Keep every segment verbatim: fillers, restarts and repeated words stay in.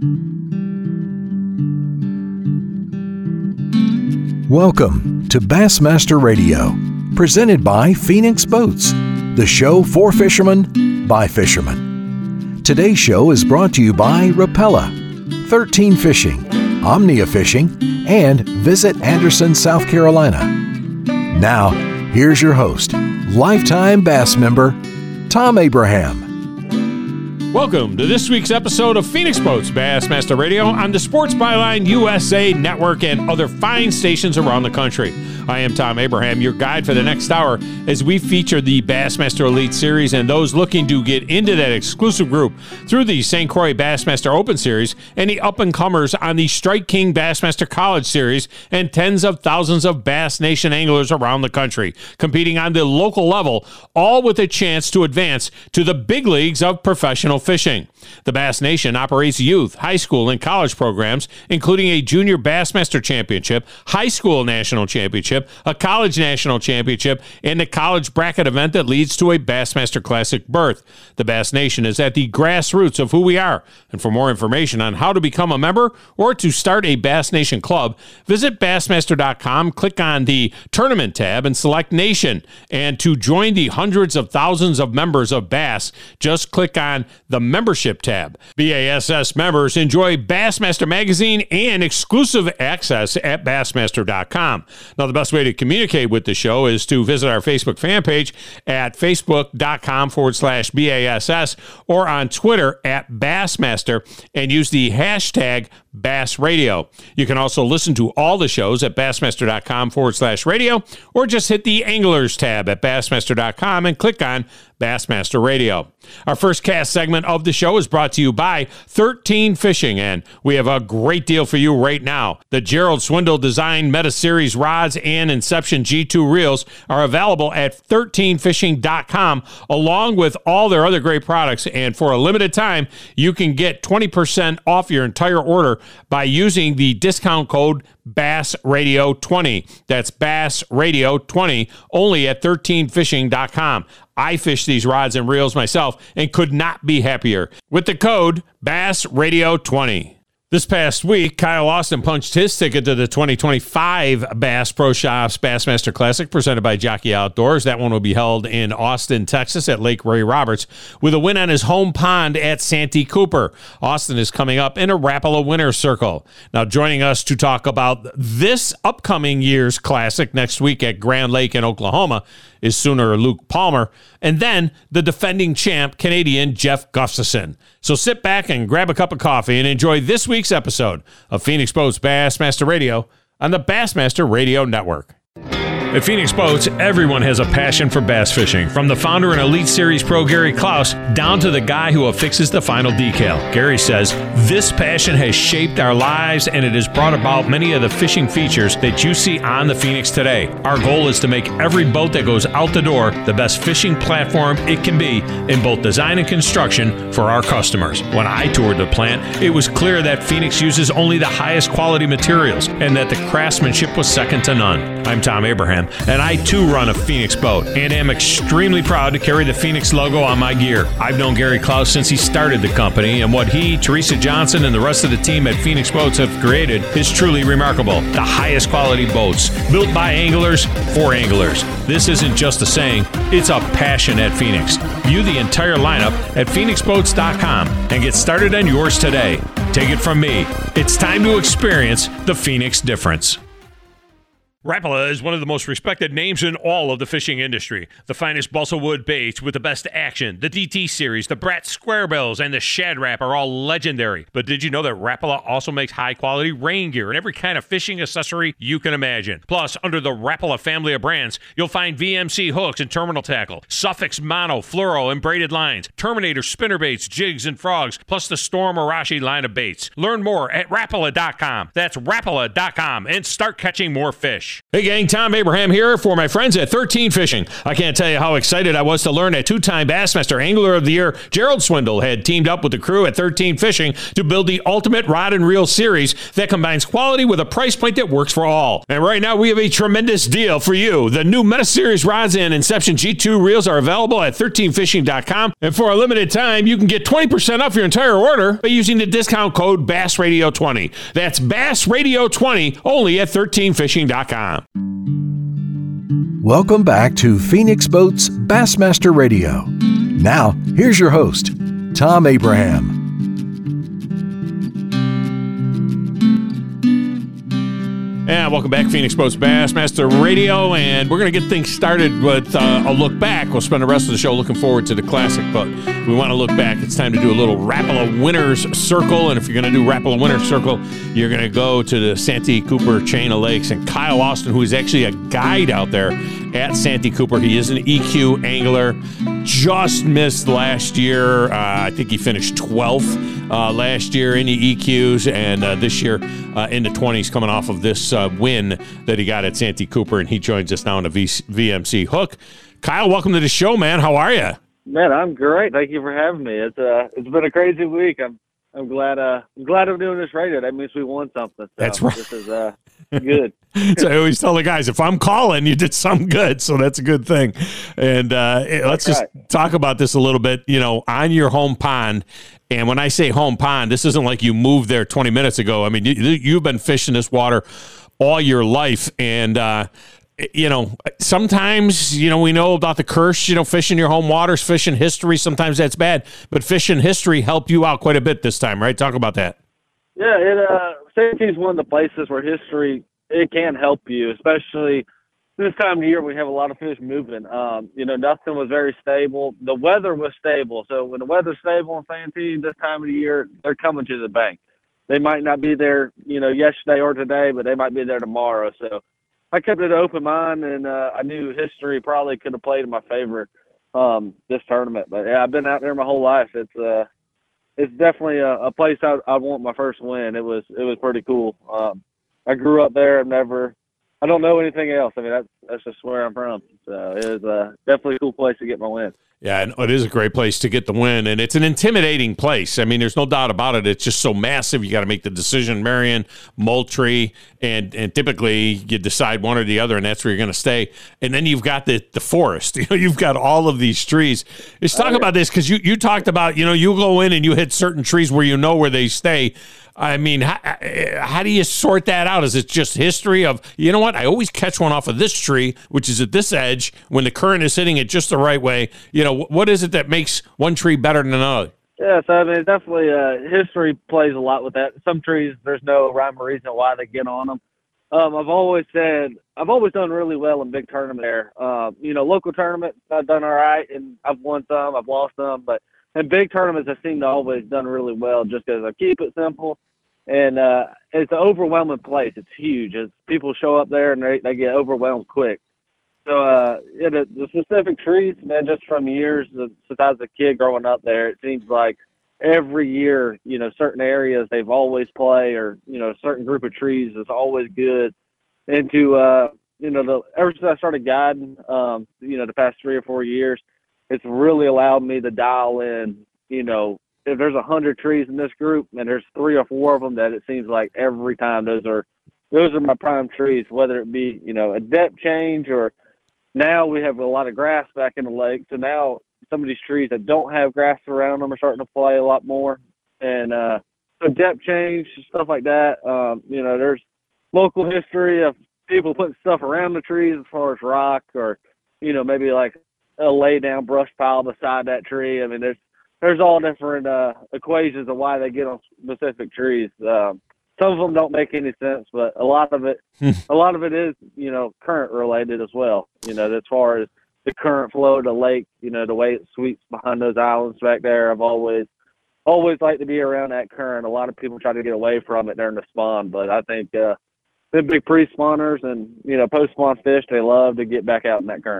Welcome to Bassmaster Radio, presented by Phoenix Boats, the show for fishermen by fishermen. Today's show is brought to you by Rapala, thirteen Fishing, Omnia Fishing, and Visit Anderson, South Carolina. Now, here's your host, lifetime bass member, Tom Abraham. Welcome to this week's episode of Phoenix Boats Bassmaster Radio on the Sports Byline U S A Network and other fine stations around the country. I am Tom Abraham, your guide for the next hour as we feature the Bassmaster Elite Series and those looking to get into that exclusive group through the Saint Croix Bassmaster Open Series and the up-and-comers on the Strike King Bassmaster College Series and tens of thousands of Bass Nation anglers around the country competing on the local level, all with a chance to advance to the big leagues of professional fishing. The Bass Nation operates youth, high school, and college programs, including a Junior Bassmaster Championship, High School National Championship, a College National Championship, and a college bracket event that leads to a Bassmaster Classic berth. The Bass Nation is at the grassroots of who we are. And for more information on how to become a member or to start a Bass Nation club, visit Bassmaster dot com, click on the Tournament tab, and select Nation. And to join the hundreds of thousands of members of Bass, just click on the Membership tab. B A S S members enjoy Bassmaster Magazine and exclusive access at Bassmaster dot com. Now, the best way to communicate with the show is to visit our Facebook fan page at facebook.com forward slash BASS or on Twitter at Bassmaster and use the hashtag Bass Radio. You can also listen to all the shows at Bassmaster.com forward slash radio or just hit the Anglers tab at Bassmaster dot com and click on Bassmaster Radio. Our first cast segment of the show is brought to you by thirteen Fishing, and we have a great deal for you right now. The Gerald Swindle Design Meta Series rods and Inception G two reels are available at thirteen fishing dot com along with all their other great products, and for a limited time, you can get twenty percent off your entire order by using the discount code Bass Radio twenty. That's Bass Radio twenty, only at thirteen fishing dot com. I fish these rods and reels myself and could not be happier with the code Bass Radio twenty. This past week, Kyle Austin punched his ticket to the twenty twenty-five Bass Pro Shops Bassmaster Classic presented by Jockey Outdoors. That one will be held in Austin, Texas at Lake Ray Roberts with a win on his home pond at Santee Cooper. Austin is coming up in a Rapala winner's circle. Now, joining us to talk about this upcoming year's Classic next week at Grand Lake in Oklahoma is Sooner Luke Palmer, and then the defending champ, Canadian Jeff Gustafson. So sit back and grab a cup of coffee and enjoy this week's episode of Phoenix Boats Bassmaster Radio on the Bassmaster Radio Network. At Phoenix Boats, everyone has a passion for bass fishing, from the founder and Elite Series pro Gary Klaus down to the guy who affixes the final decal. Gary says, this passion has shaped our lives and it has brought about many of the fishing features that you see on the Phoenix today. Our goal is to make every boat that goes out the door the best fishing platform it can be in both design and construction for our customers. When I toured the plant, it was clear that Phoenix uses only the highest quality materials and that the craftsmanship was second to none. I'm Tom Abraham, and I too run a Phoenix boat and am extremely proud to carry the Phoenix logo on my gear. I've known Gary Klaus since he started the company, and what he, Teresa Johnson, and the rest of the team at Phoenix Boats have created is truly remarkable. The highest quality boats, built by anglers for anglers. This isn't just a saying, it's a passion at Phoenix. View the entire lineup at phoenix boats dot com and get started on yours today. Take it from me, it's time to experience the Phoenix difference. Rapala is one of the most respected names in all of the fishing industry. The finest balsa wood baits with the best action, the D T series, the Brat Squarebills, and the Shad Rap are all legendary. But did you know that Rapala also makes high-quality rain gear and every kind of fishing accessory you can imagine? Plus, under the Rapala family of brands, you'll find V M C hooks and terminal tackle, Suffix mono, fluoro, and braided lines, Terminator spinnerbaits, jigs, and frogs, plus the Storm Arashi line of baits. Learn more at Rapala dot com. That's Rapala dot com, and start catching more fish. fish. Hey gang, Tom Abraham here for my friends at thirteen Fishing. I can't tell you how excited I was to learn that two-time Bassmaster Angler of the Year Gerald Swindle had teamed up with the crew at thirteen Fishing to build the ultimate rod and reel series that combines quality with a price point that works for all. And right now we have a tremendous deal for you. The new Meta Series rods and Inception G two reels are available at thirteen fishing dot com, and for a limited time you can get twenty percent off your entire order by using the discount code Bass Radio twenty. That's Bass Radio twenty only at thirteen fishing dot com. Welcome back to Phoenix Boats Bassmaster Radio. Now, here's your host, Tom Abraham. And welcome back, Phoenix Boats Bassmaster Radio, and we're going to get things started with uh, a look back. We'll spend the rest of the show looking forward to the Classic, but we want to look back. It's time to do a little Rapala Winners Circle, and if you're going to do Rapala Winners Circle, you're going to go to the Santee Cooper Chain of Lakes, and Kyle Austin, who is actually a guide out there at Santee Cooper. He is an E Q angler, just missed last year. Uh, I think he finished twelfth uh, last year in the E Qs, and uh, this year uh, in the twenties, coming off of this uh, win that he got at Santee Cooper, and he joins us now on the v- VMC Hook. Kyle, welcome to the show, man. How are you? Man, I'm great. Thank you for having me. It's uh, it's been a crazy week. I'm I'm glad uh, I'm glad I'm doing this radio. That means we won something. So that's right. This is uh, good. So I always tell the guys, if I'm calling, you did something good, so that's a good thing. And uh, let's just right. talk about this a little bit. You know, on your home pond, and when I say home pond, this isn't like you moved there twenty minutes ago. I mean, you, you've been fishing this water all your life, and uh, you know, sometimes, you know, we know about the curse, you know, fishing your home waters, fishing history, sometimes that's bad, but fishing history helped you out quite a bit this time, right? Talk about that. Yeah, it uh, Santee's one of the places where history, it can help you, especially this time of year. We have a lot of fish moving. Um, you know, nothing was very stable. The weather was stable. So when the weather's stable in Santee this time of the year, they're coming to the bank. They might not be there, you know, yesterday or today, but they might be there tomorrow. So I kept it open mind, and uh, I knew history probably could have played in my favor um, this tournament. But yeah, I've been out there my whole life. It's uh, it's definitely a, a place I, I want my first win. It was it was pretty cool. Um, I grew up there. I've never, I don't know anything else. I mean, that's that's just where I'm from. So it was uh, definitely a cool place to get my win. Yeah, and it is a great place to get the win, and it's an intimidating place. I mean, there's no doubt about it. It's just so massive. You got to make the decision, Marion, Moultrie, and and typically you decide one or the other, and that's where you're going to stay. And then you've got the the forest. You know, you've got all of these trees. Let's talk oh, yeah. about this, because you you talked about, you know, you go in and you hit certain trees where you know where they stay. I mean, how, how do you sort that out? Is it just history of, you know what, I always catch one off of this tree, which is at this edge, when the current is hitting it just the right way? You know, what is it that makes one tree better than another? Yeah, so I mean, definitely uh, history plays a lot with that. Some trees, there's no rhyme or reason why they get on them. Um, I've always said, I've always done really well in big tournament there. Uh, you know, local tournaments, I've done all right, and I've won some, I've lost some, but in big tournaments, I seem to always done really well, just because I keep it simple. And uh, it's an overwhelming place. It's huge. It's, people show up there and they, they get overwhelmed quick. So uh, yeah, the, the specific trees, man, just from years since I was a kid growing up there, it seems like every year, you know, certain areas they've always play, or, you know, a certain group of trees is always good. And to, uh, you know, the, ever since I started guiding, um, you know, the past three or four years, it's really allowed me to dial in, you know, if there's a hundred trees in this group and there's three or four of them that it seems like every time those are, those are my prime trees, whether it be, you know, a depth change, or now we have a lot of grass back in the lake. So now some of these trees that don't have grass around them are starting to play a lot more. And uh, so depth change, stuff like that. Um, you know, there's local history of people putting stuff around the trees as far as rock, or, you know, maybe like a lay down brush pile beside that tree. I mean, there's, there's all different uh, equations of why they get on specific trees. Um, some of them don't make any sense, but a lot of it, a lot of it is, you know, current related as well. You know, as far as the current flow of the lake, you know, the way it sweeps behind those islands back there. I've always, always liked to be around that current. A lot of people try to get away from it during the spawn, but I think uh, the big pre-spawners and, you know, post-spawn fish, they love to get back out in that current.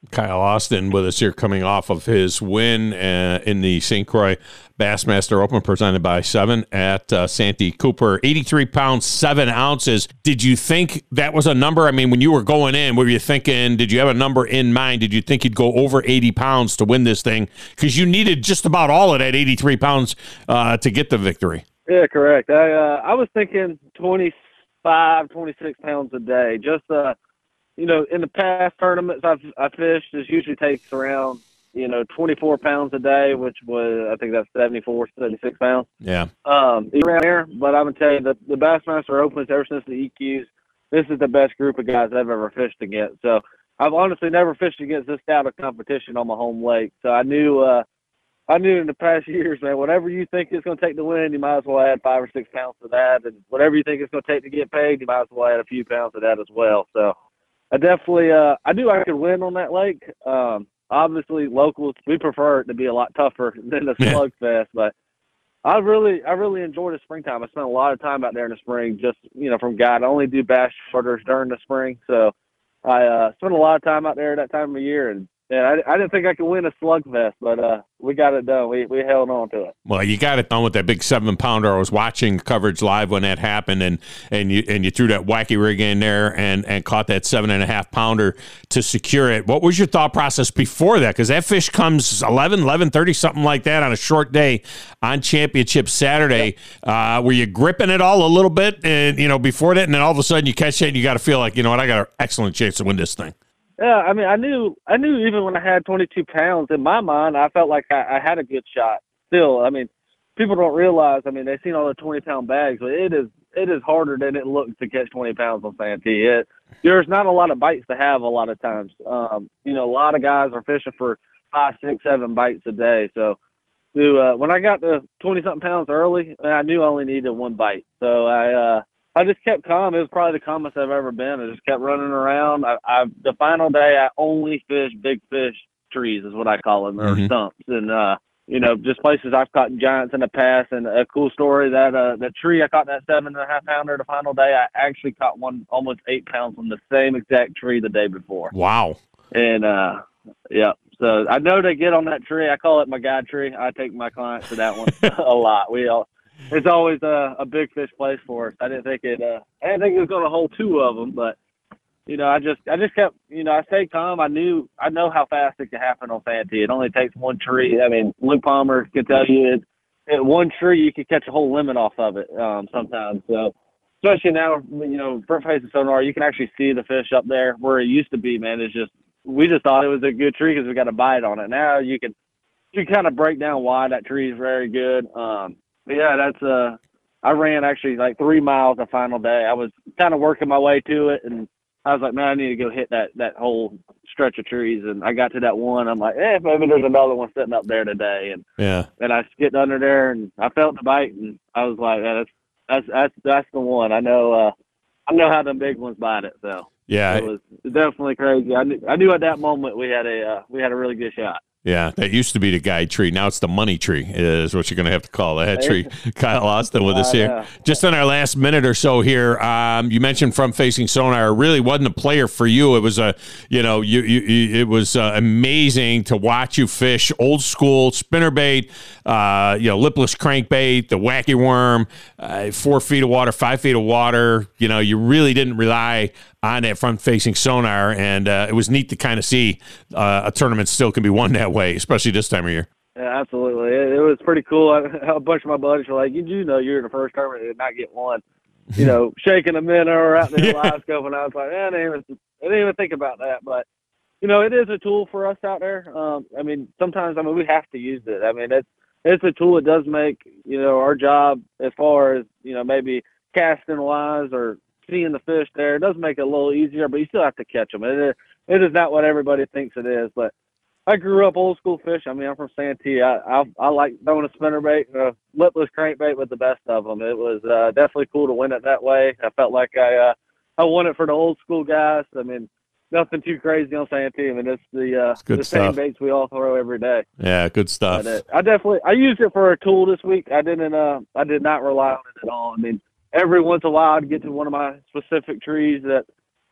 Kyle Austin with us here, coming off of his win uh, in the Saint Croix Bassmaster Open presented by Seven at uh, Santee Cooper. eighty-three pounds, seven ounces. Did you think that was a number? I mean, when you were going in, what were you thinking? Did you have a number in mind? Did you think you'd go over eighty pounds to win this thing? Because you needed just about all of that eighty-three pounds uh, to get the victory. Yeah, correct. I uh, I was thinking twenty-five, twenty-six pounds a day. Just uh, you know, in the past tournaments I've I fished, it usually takes around, you know, twenty-four pounds a day, which was, I think that's seventy-four, seventy-six pounds. Yeah. Um, around there, but I'm going to tell you, the, the Bassmaster Opens, ever since the E Qs, this is the best group of guys I've ever fished against. So I've honestly never fished against this stout of competition on my home lake. So I knew, uh, I knew in the past years, man, whatever you think it's going to take to win, you might as well add five or six pounds to that. And whatever you think it's going to take to get paid, you might as well add a few pounds to that as well. So I definitely, uh, I knew I could win on that lake. Um, obviously, locals, we prefer it to be a lot tougher than the slugfest, but I really, I really enjoyed the springtime. I spent a lot of time out there in the spring, just, you know, from guide. I only do bass charters during the spring, so I uh, spent a lot of time out there that time of year, and Yeah, I, I didn't think I could win a slugfest, but uh, we got it done. We we held on to it. Well, you got it done with that big seven pounder. I was watching coverage live when that happened, and and you and you threw that wacky rig in there and and caught that seven and a half pounder to secure it. What was your thought process before that? Because that fish comes eleven, eleven thirty, something like that, on a short day on Championship Saturday. Yep. Uh, were you gripping it all a little bit, and you know before that, and then all of a sudden you catch it, and you got to feel like, you know what, I got an excellent chance to win this thing. Yeah, I mean, I knew, I knew even when I had twenty-two pounds, in my mind, I felt like I, I had a good shot. Still, I mean, people don't realize. I mean, they've seen all the twenty-pound bags, but it is, it is harder than it looks to catch twenty pounds on Santee. It, there's not a lot of bites to have a lot of times. Um, you know, a lot of guys are fishing for five, six, seven bites a day. So, to, uh, when I got to twenty-something pounds early, I knew I only needed one bite. So I, uh, I just kept calm. It was probably the calmest I've ever been. I just kept running around. I, I the final day, I only fished big fish trees, is what I call them, or mm-hmm. stumps, and uh, you know, just places I've caught giants in the past. And a cool story that uh, that tree I caught that seven and a half pounder the final day, I actually caught one almost eight pounds on the same exact tree the day before. Wow! And uh, yeah, so I know they get on that tree. I call it my guide tree. I take my clients to that one a lot. We all. It's always a, a big fish place for us. I didn't think it. Uh, I didn't think it was going to hold two of them, but you know, I just, I just kept, you know, I stayed calm. I knew, I know how fast it can happen on Santee. It only takes one tree. I mean, Luke Palmer can tell you, it, it one tree you can catch a whole limit off of it um, sometimes. So, especially now, you know, front facing sonar, you can actually see the fish up there where it used to be. Man, it's just, we just thought it was a good tree because we got a bite on it. Now you can, you kind of break down why that tree is very good. Um, But yeah, that's uh, I ran actually like three miles the final day. I was kind of working my way to it, and I was like, man, I need to go hit that that whole stretch of trees. And I got to that one. I'm like, eh, maybe there's another one sitting up there today. And yeah, and I skipped under there, and I felt the bite, and I was like, yeah, that's that's that's that's the one. I know, uh, I know how them big ones bite it. So yeah, it was definitely crazy. I knew I knew at that moment we had a uh, we had a really good shot. Yeah, that used to be the guide tree. Now it's the money tree is what you're going to have to call that tree. Kyle Austin with us here. Uh, yeah. Just in our last minute or so here, um, you mentioned Front Facing Sonar really wasn't a player for you. It was a, you know, you, you it was uh, amazing to watch you fish old school spinnerbait, uh, you know, lipless crankbait, the wacky worm, uh, four feet of water, five feet of water. You know, you really didn't rely on that front-facing sonar, and uh, it was neat to kind of see uh, a tournament still can be won that way, especially this time of year. Yeah, absolutely. It, it was pretty cool. I, a bunch of my buddies were like, you do know you're the first tournament that did not get one. You know, shaking a minnow or out there yeah. live scope, and I was like, eh, I, didn't even, I didn't even think about that. But, you know, it is a tool for us out there. Um, I mean, sometimes, I mean, we have to use it. I mean, it's, it's a tool that does make, you know, our job as far as, you know, maybe casting-wise or seeing the fish there, it does make it a little easier, but you still have to catch them. It is, it is not what everybody thinks it is. But I grew up old school fish. I mean, I'm from Santee. I I, I like throwing a spinnerbait, a lipless crankbait with the best of them. It was uh, definitely cool to win it that way. I felt like I uh, I won it for the old school guys. I mean, nothing too crazy on Santee. I mean, it's the uh, it's the stuff. Same baits we all throw every day. Yeah, good stuff. But, uh, I definitely I used it for a tool this week. I didn't. Uh, I did not rely on it at all. I mean, every once in a while, I'd get to one of my specific trees that,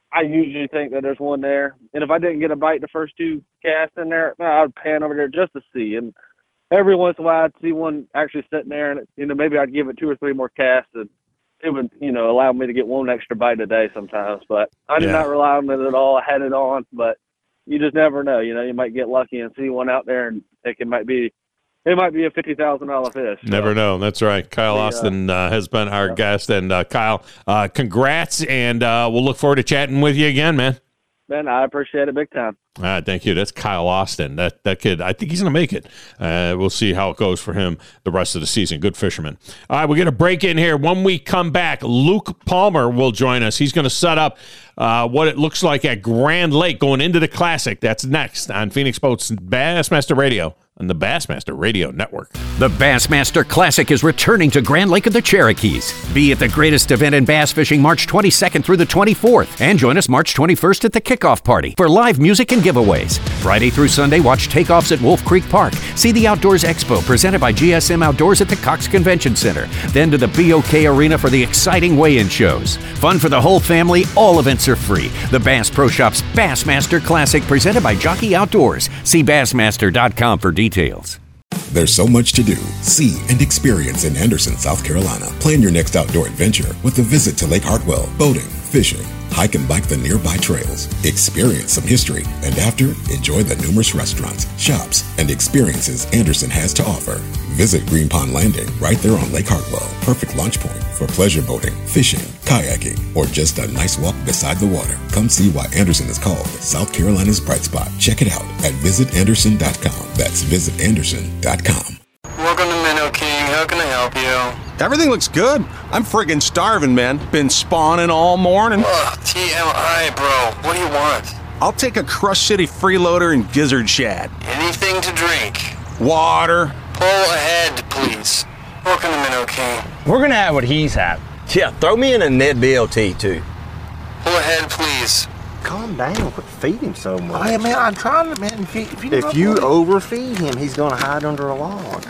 I usually think that there's one there. And if I didn't get a bite the first two casts in there, I would pan over there just to see. And every once in a while, I'd see one actually sitting there, and, you know, maybe I'd give it two or three more casts, and it would, you know, allow me to get one extra bite a day sometimes. But I did Yeah. not rely on it at all. I had it on, but you just never know. You know, you might get lucky and see one out there and think it might be it might be a fifty thousand dollars fish. So. Never know. That's right. Kyle Yeah. Austin uh, has been our Yeah. guest. And uh, Kyle, uh, congrats, and uh, we'll look forward to chatting with you again, man. Man, I appreciate it big time. All right, thank you. That's Kyle Austin. That that kid, I think he's going to make it. Uh, we'll see how it goes for him the rest of the season. Good fisherman. All right, we're going to break in here. When we come back, Luke Palmer will join us. He's going to set up uh, what it looks like at Grand Lake going into the Classic. That's next on Phoenix Boats Bassmaster Radio on the Bassmaster Radio Network. The Bassmaster Classic is returning to Grand Lake of the Cherokees. Be at the greatest event in bass fishing March twenty-second through the twenty-fourth. And join us March twenty-first at the kickoff party for live music and giveaways. Friday through Sunday, watch takeoffs at Wolf Creek Park. See the Outdoors Expo presented by G S M Outdoors at the Cox Convention Center. Then to the B O K Arena for the exciting weigh-in shows. Fun for the whole family. All events are free. The Bass Pro Shops Bassmaster Classic presented by Jockey Outdoors. See bassmaster dot com for details. There's so much to do, see, and experience in Anderson, South Carolina. Plan your next outdoor adventure with a visit to Lake Hartwell, boating, fishing, hike and bike the nearby trails, experience some history, and after, enjoy the numerous restaurants, shops, and experiences Anderson has to offer. Visit Green Pond Landing right there on Lake Hartwell, perfect launch point for pleasure boating, fishing, kayaking, or just a nice walk beside the water. Come see why Anderson is called South Carolina's bright spot. Check it out at visit anderson dot com. That's visit anderson dot com. Welcome to Minnow King. How can I help you? Everything looks good. I'm friggin' starving, man. Been spawning all morning. Ugh, T M I, bro. What do you want? I'll take a Crush City freeloader and gizzard shad. Anything to drink. Water. Pull ahead, please. Welcome to Minnow King. We're gonna have what he's had. Yeah, throw me in a Ned B L T too. Pull ahead, please. Calm down. Quit feeding him so much. Hey, man, I'm trying to, man. If you, if you, If you overfeed him, he's gonna hide under a log.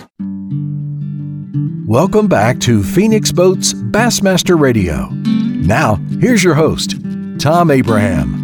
Welcome back to Phoenix Boats Bassmaster Radio. Now, here's your host, Tom Abraham.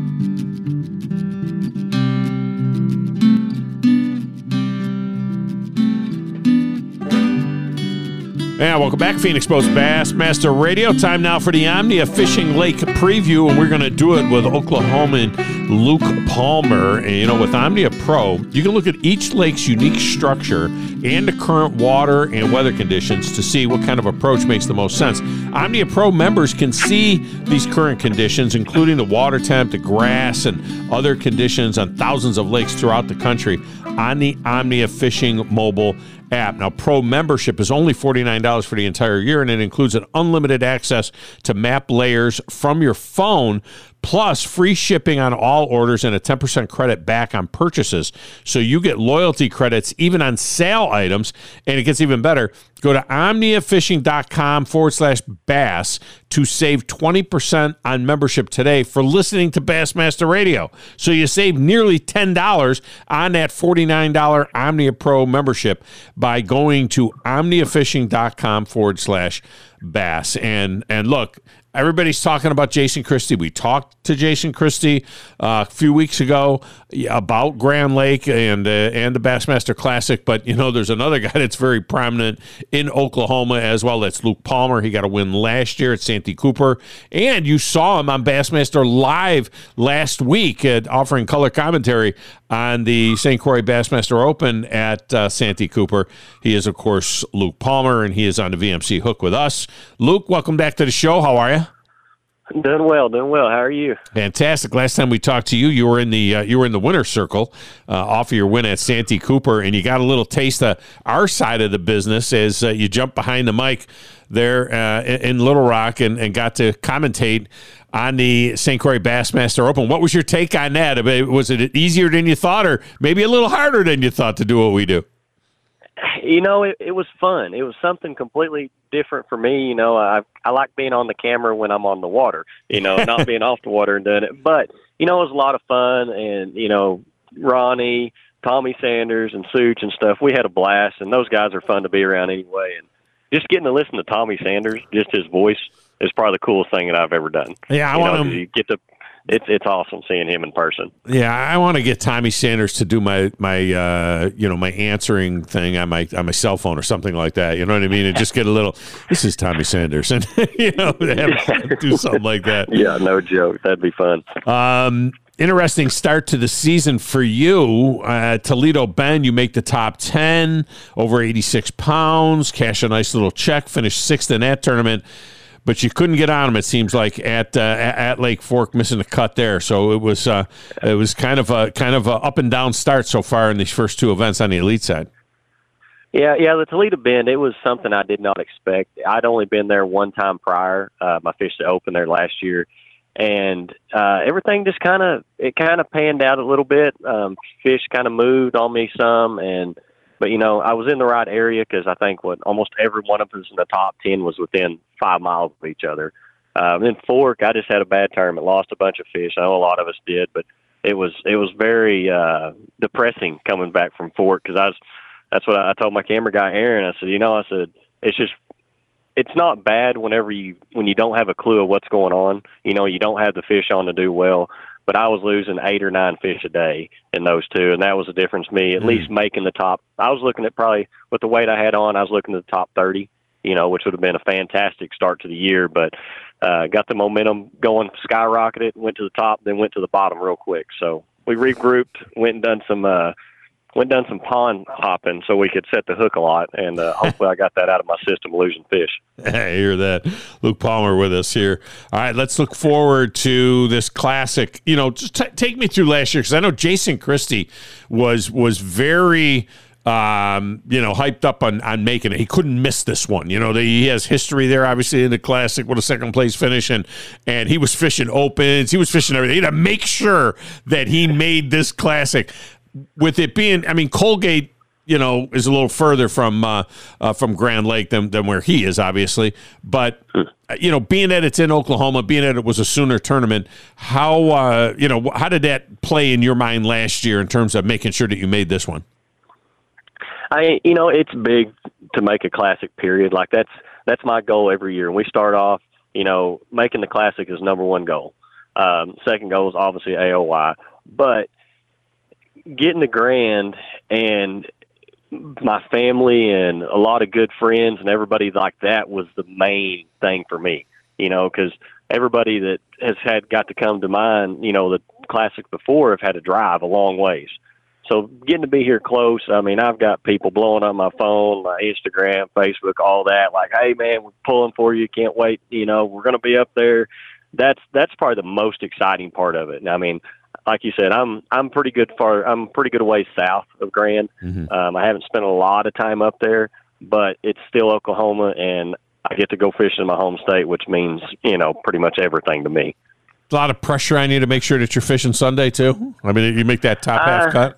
And welcome back, Phoenix Boats Bassmaster Radio. Time now for the Omnia Fishing Lake preview, and we're going to do it with Oklahoman Luke Palmer. And, you know, with Omnia Pro, you can look at each lake's unique structure and the current water and weather conditions to see what kind of approach makes the most sense. Omnia Pro members can see these current conditions, including the water temp, the grass, and other conditions on thousands of lakes throughout the country on the Omnia Fishing mobile app. Now, Pro membership is only forty-nine dollars for the entire year, and it includes an unlimited access to map layers from your phone, plus free shipping on all orders and a ten percent credit back on purchases. So you get loyalty credits even on sale items, and it gets even better. Go to omniafishing.com forward slash bass to save twenty percent on membership today for listening to Bassmaster Radio. So you save nearly ten dollars on that forty-nine dollars Omnia Pro membership by going to omniafishing.com forward slash bass. And, and look, everybody's talking about Jason Christie. We talked to Jason Christie uh, a few weeks ago about Grand Lake and uh, and the Bassmaster Classic, but, you know, there's another guy that's very prominent in Oklahoma as well. That's Luke Palmer. He got a win last year at Santee Cooper, and you saw him on Bassmaster Live last week at offering color commentary on the Saint Croix Bassmaster Open at uh, Santee Cooper. He is, of course, Luke Palmer, and he is on the V M C hook with us. Luke, welcome back to the show. How are you? Doing well, doing well. How are you? Fantastic. Last time we talked to you, you were in the uh, you were in the winner's circle uh, off of your win at Santee Cooper, and you got a little taste of our side of the business as uh, you jumped behind the mic there uh, in Little Rock and, and got to commentate on the Saint Croix Bassmaster Open. What was your take on that? Was it easier than you thought, or maybe a little harder than you thought to do what we do? You know, it, it was fun. It was something completely different for me. You know, I I like being on the camera when I'm on the water, you know, not being off the water and doing it. But, you know, it was a lot of fun. And, you know, Ronnie, Tommy Sanders, and Such and stuff, we had a blast. And those guys are fun to be around anyway. And just getting to listen to Tommy Sanders, just his voice, is probably the coolest thing that I've ever done. Yeah, I you want know, him. You get to it's it's awesome seeing him in person. Yeah, I want to get Tommy Sanders to do my my uh, you know my answering thing on my on my cell phone or something like that. You know what I mean? And just get a little. This is Tommy Sanders, and you know have, do something like that. Yeah, no joke. That'd be fun. Um, interesting start to the season for you. Uh, Toledo Bend, you make the top ten, over eighty-six pounds, cash a nice little check, finish sixth in that tournament. But you couldn't get on them. It seems like at uh, at Lake Fork, missing the cut there. So it was uh, it was kind of a kind of a up and down start so far in these first two events on the elite side. Yeah, yeah, the Toledo Bend, it was something I did not expect. I'd only been there one time prior. Um, I fished the Open there last year, and uh, everything just kind of it kind of panned out a little bit. Um, fish kind of moved on me some, and. But, you know, I was in the right area because I think what almost every one of us in the top ten was within five miles of each other. Um, then Fork, I just had a bad tournament, lost a bunch of fish. I know a lot of us did, but it was it was very uh, depressing coming back from Fork because I was that's what I told my camera guy Aaron. I said, you know, I said it's just it's not bad whenever you when you don't have a clue of what's going on. You know, you don't have the fish on to do well. But I was losing eight or nine fish a day in those two, and that was the difference to me, at mm. least making the top. I was looking at probably, with the weight I had on, I was looking at the top thirty, you know, which would have been a fantastic start to the year. But uh, got the momentum going, skyrocketed, went to the top, then went to the bottom real quick. So we regrouped, went and done some uh, went and done some pond hopping so we could set the hook a lot, and uh, hopefully I got that out of my system, losing fish. I hear that. Luke Palmer with us here. All right, let's look forward to this classic. You know, just t- take me through last year, because I know Jason Christie was was very, um, you know, hyped up on, on making it. He couldn't miss this one. You know, the, he has history there, obviously, in the classic with a second place finish, and, and he was fishing opens. He was fishing everything. He had to make sure that he made this classic. With it being, I mean, Colgate, you know, is a little further from uh, uh, from Grand Lake than, than where he is, obviously. But, you know, being that it's in Oklahoma, being that it was a Sooner tournament, how, uh, you know, how did that play in your mind last year in terms of making sure that you made this one? I, you know, it's big to make a classic, period. Like, that's that's my goal every year. And we start off, you know, making the classic is number one goal. Um, second goal is obviously A O Y. But getting the Grand and my family and a lot of good friends and everybody like that was the main thing for me, you know, because everybody that has had got to come to mine, you know, the classic before have had to drive a long ways. So getting to be here close, I mean, I've got people blowing up my phone, my Instagram, Facebook, all that, like, hey, man, we're pulling for you. Can't wait. You know, we're going to be up there. That's that's probably the most exciting part of it. And, I mean, like you said, I'm I'm pretty good far. I'm pretty good away south of Grand. Mm-hmm. Um, I haven't spent a lot of time up there, but it's still Oklahoma, and I get to go fishing in my home state, which means, you know, pretty much everything to me. A lot of pressure on you to make sure that you're fishing Sunday too. I mean, you make that top uh, half cut.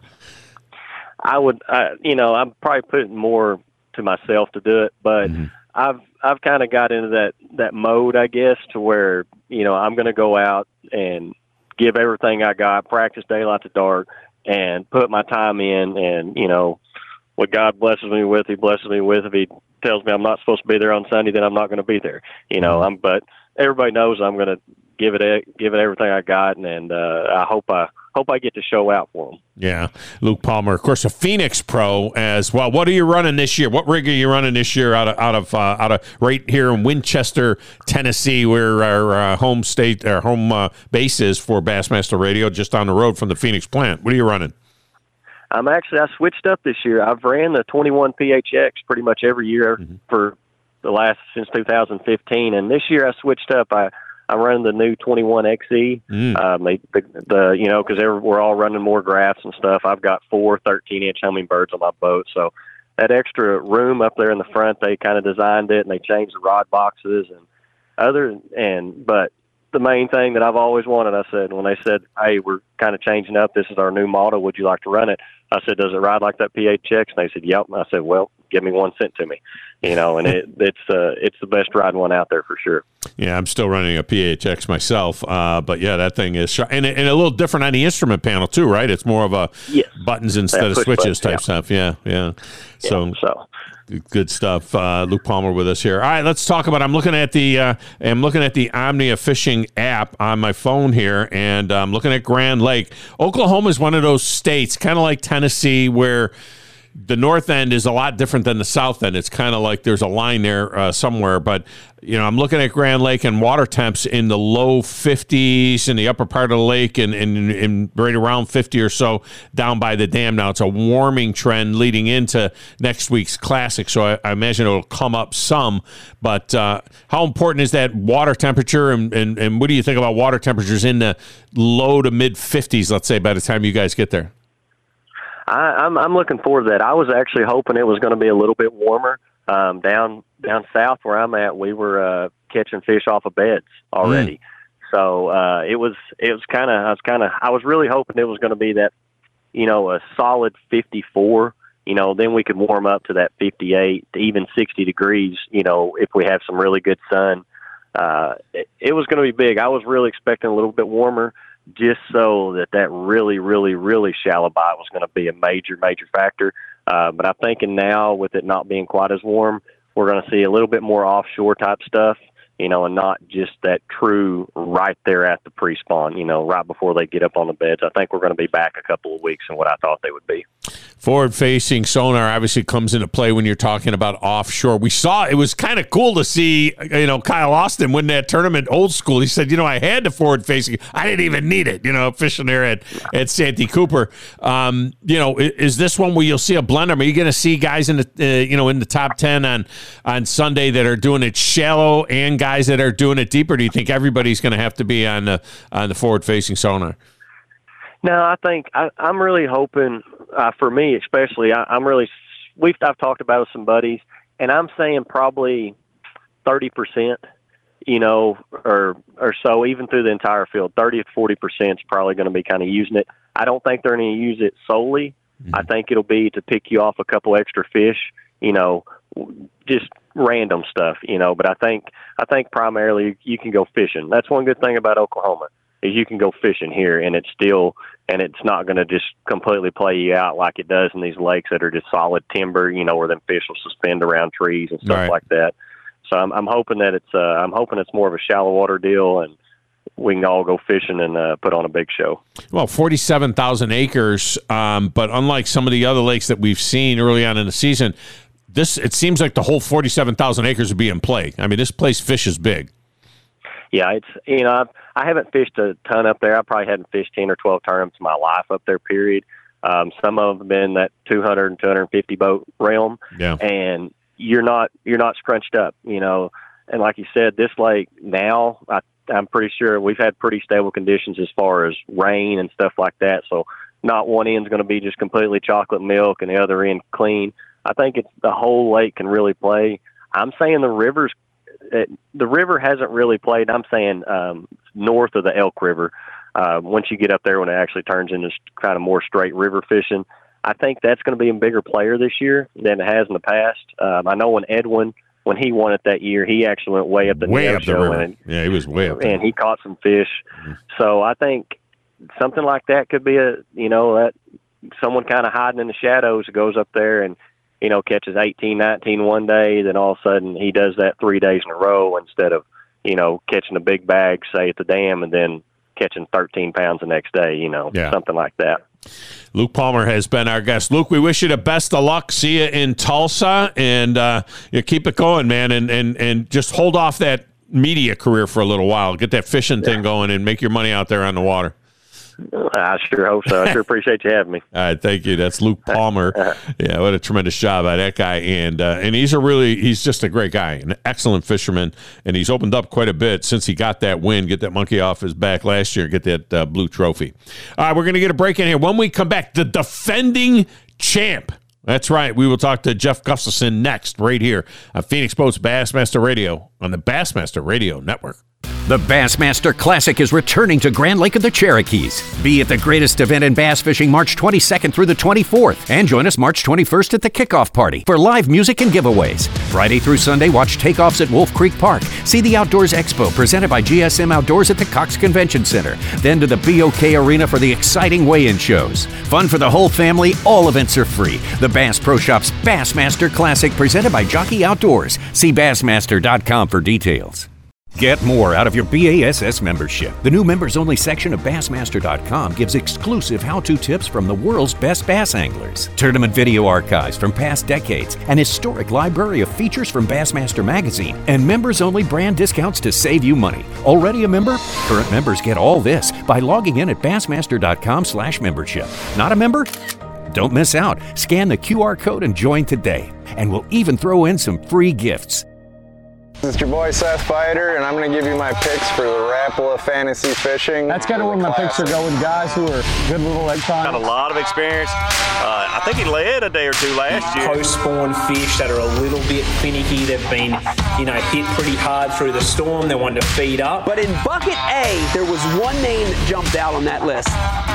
I would, uh, you know, I'm probably putting more to myself to do it, but mm-hmm. I've I've kind of got into that that mode, I guess, to where, you know, I'm going to go out and give everything I got, practice daylight to dark, and put my time in. And, you know, what God blesses me with, he blesses me with. If he tells me I'm not supposed to be there on Sunday, then I'm not going to be there. You know, I'm, but everybody knows I'm going to give it, give it everything I got. And, and uh, I hope I, hope I get to show out for them. Yeah. Luke Palmer, of course, a Phoenix pro as well. What are you running this year? What rig are you running this year out of, out of, uh, out of right here in Winchester, Tennessee, where our uh, home state, our home uh, base is for Bassmaster Radio, just on the road from the Phoenix plant? What are you running? I'm actually, I switched up this year. I've ran the twenty-one P H X pretty much every year mm-hmm. for the last, since two thousand fifteen. And this year I switched up. I, I'm running the new twenty-one X E. Mm. Um, they, the, the, you know, because we're all running more graphs and stuff. I've got four thirteen-inch hummingbirds on my boat. So that extra room up there in the front, they kind of designed it, and they changed the rod boxes and other. And but the main thing that I've always wanted, I said, when they said, hey, we're kind of changing up, this is our new model, would you like to run it? I said, does it ride like that P H X? And they said, yep. And I said, well, give me one cent to me, you know, and it, it's uh, it's the best riding one out there for sure. Yeah, I'm still running a P H X myself, uh, but yeah, that thing is sharp. And, and a little different on the instrument panel too, right? It's more of a yes. buttons instead of switches buttons, type yeah. stuff. Yeah, yeah. So, yeah, so Good stuff. Uh, Luke Palmer with us here. All right, let's talk about. I'm looking at the. Uh, I'm looking at the Omnia Fishing app on my phone here, and I'm looking at Grand Lake. Oklahoma is one of those states, kind of like Tennessee, where the north end is a lot different than the south end. It's kind of like there's a line there uh, somewhere. But, you know, I'm looking at Grand Lake and water temps in the low fifties in the upper part of the lake and, and, and right around fifty or so down by the dam. Now, it's a warming trend leading into next week's Classic, so I, I imagine it'll come up some. But uh, how important is that water temperature, and, and, and what do you think about water temperatures in the low to mid fifties, let's say, by the time you guys get there? I, I'm I'm looking forward to that. I was actually hoping it was going to be a little bit warmer. Um, down down south where I'm at, we were uh, catching fish off of beds already. Mm. So uh, it was it was kind of I was kind of I was really hoping it was going to be that, you know, a solid fifty-four. You know, then we could warm up to that fifty-eight to even sixty degrees. You know, if we have some really good sun, uh, it, it was going to be big. I was really expecting a little bit warmer, just so that that really, really, really shallow bite was going to be a major, major factor. Uh, but I'm thinking now, with it not being quite as warm, we're going to see a little bit more offshore type stuff, you know, and not just that true right there at the pre-spawn, you know, right before they get up on the beds. I think we're going to be back a couple of weeks in what I thought they would be. Forward-facing sonar obviously comes into play when you're talking about offshore. We saw, it was kind of cool to see, you know, Kyle Austin win that tournament old school. He said, you know, I had the forward-facing. I didn't even need it, you know, fishing there at, at Santee Cooper. Um, you know, is, is this one where you'll see a blend? Are you going to see guys in the, uh, you know, in the top ten on, on Sunday that are doing it shallow and guys that are doing it deeper? Do you think everybody's going to have to be on the, on the forward-facing sonar? No, I think I, I'm really hoping, uh, for me especially, I, I'm really, we've I've talked about it with some buddies, and I'm saying probably thirty percent, you know, or or so, even through the entire field, thirty to forty percent is probably going to be kind of using it. I don't think they're going to use it solely. Mm-hmm. I think it'll be to pick you off a couple extra fish, you know, just random stuff, you know. But I think I think primarily you can go fishing. That's one good thing about Oklahoma, is you can go fishing here, and it's still, and it's not going to just completely play you out like it does in these lakes that are just solid timber, you know, where them fish will suspend around trees and stuff right. like that. So I'm, I'm hoping that it's, uh, I'm hoping it's more of a shallow water deal, and we can all go fishing and uh, put on a big show. Well, forty-seven thousand acres, um, but unlike some of the other lakes that we've seen early on in the season, this, it seems like the whole forty-seven thousand acres would be in play. I mean, this place fishes big. Yeah, it's, you know, I've, I haven't fished a ton up there. I probably hadn't fished ten or twelve tournaments in my life up there, period. Um, some of them have been that two hundred and two hundred fifty boat realm. Yeah. And you're not, you're not scrunched up, you know. And like you said, this lake now, I, I'm pretty sure we've had pretty stable conditions as far as rain and stuff like that. So not one end's going to be just completely chocolate milk and the other end clean. I think it's, the whole lake can really play. I'm saying the river's, It, the river hasn't really played. I'm saying um, north of the Elk River. Uh, once you get up there, when it actually turns into kind of more straight river fishing, I think that's going to be a bigger player this year than it has in the past. Um, I know when Edwin, when he won it that year, he actually went way up the way up the river. And, yeah, he was way up there. And he caught some fish. Mm-hmm. So I think something like that could be a, you know, that someone kind of hiding in the shadows goes up there and, you know, catches eighteen, nineteen one day, then all of a sudden he does that three days in a row instead of, you know, catching a big bag, say, at the dam, and then catching thirteen pounds the next day, you know, yeah. something like that. Luke Palmer has been our guest. Luke, we wish you the best of luck. See you in Tulsa, and uh, you keep it going, man, and, and, and just hold off that media career for a little while. Get that fishing yeah. thing going and make your money out there on the water. I sure hope so. I sure appreciate you having me. All right, thank you. That's Luke Palmer. Yeah, what a tremendous job by that guy. And uh, and he's a really, he's just a great guy, an excellent fisherman, and he's opened up quite a bit since he got that win, get that monkey off his back last year, get that uh, blue trophy. All right, we're going to get a break in here. When we come back, the defending champ. That's right. We will talk to Jeff Gustafson next, right here on Phoenix Boats Bassmaster Radio on the Bassmaster Radio Network. The Bassmaster Classic is returning to Grand Lake of the Cherokees. Be at the greatest event in bass fishing March twenty-second through the twenty-fourth. And join us March twenty-first at the kickoff party for live music and giveaways. Friday through Sunday, watch takeoffs at Wolf Creek Park. See the Outdoors Expo presented by G S M Outdoors at the Cox Convention Center. Then to the B O K Arena for the exciting weigh-in shows. Fun for the whole family. All events are free. The Bass Pro Shops Bassmaster Classic presented by Jockey Outdoors. See bassmaster dot com for details. Get more out of your B A S S membership. The new members-only section of Bassmaster dot com gives exclusive how-to tips from the world's best bass anglers, tournament video archives from past decades, an historic library of features from Bassmaster Magazine, and members-only brand discounts to save you money. Already a member? Current members get all this by logging in at bassmaster dot com slash membership. Not a member? Don't miss out. Scan the Q R code and join today. And we'll even throw in some free gifts. It's your boy Seth Fighter, and I'm going to give you my picks for the Rapala Fantasy Fishing. That's kind of where my picks are going. Guys who are good little electronics. Got a lot of experience. Uh, I think he led a day or two last year. Post-spawn fish that are a little bit finicky. They've been, you know, hit pretty hard through the storm. They wanted to feed up. But in bucket A, there was one name that jumped out on that list.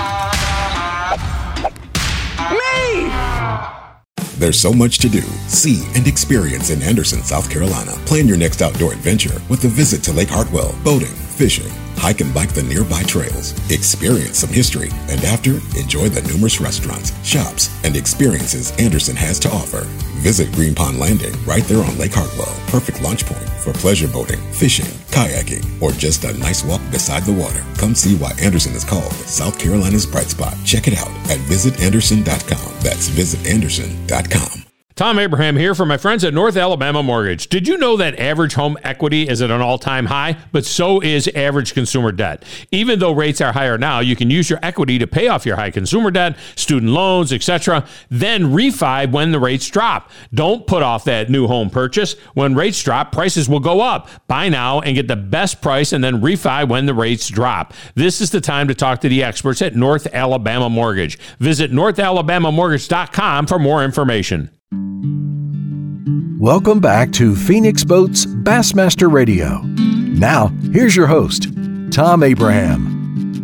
Me! There's so much to do, see, and experience in Anderson, South Carolina. Plan your next outdoor adventure with a visit to Lake Hartwell, boating, fishing, hike and bike the nearby trails, experience some history, and after, enjoy the numerous restaurants, shops, and experiences Anderson has to offer. Visit Green Pond Landing right there on Lake Hartwell. Perfect launch point for pleasure boating, fishing, kayaking, or just a nice walk beside the water. Come see why Anderson is called South Carolina's bright spot. Check it out at visit anderson dot com. That's visit anderson dot com. Tom Abraham here for my friends at North Alabama Mortgage. Did you know that average home equity is at an all-time high? But so is average consumer debt. Even though rates are higher now, you can use your equity to pay off your high consumer debt, student loans, et cetera, then refi when the rates drop. Don't put off that new home purchase. When rates drop, prices will go up. Buy now and get the best price and then refi when the rates drop. This is the time to talk to the experts at North Alabama Mortgage. Visit north alabama mortgage dot com for more information. Welcome back to Phoenix Boats Bassmaster Radio. Now, here's your host, Tom Abraham.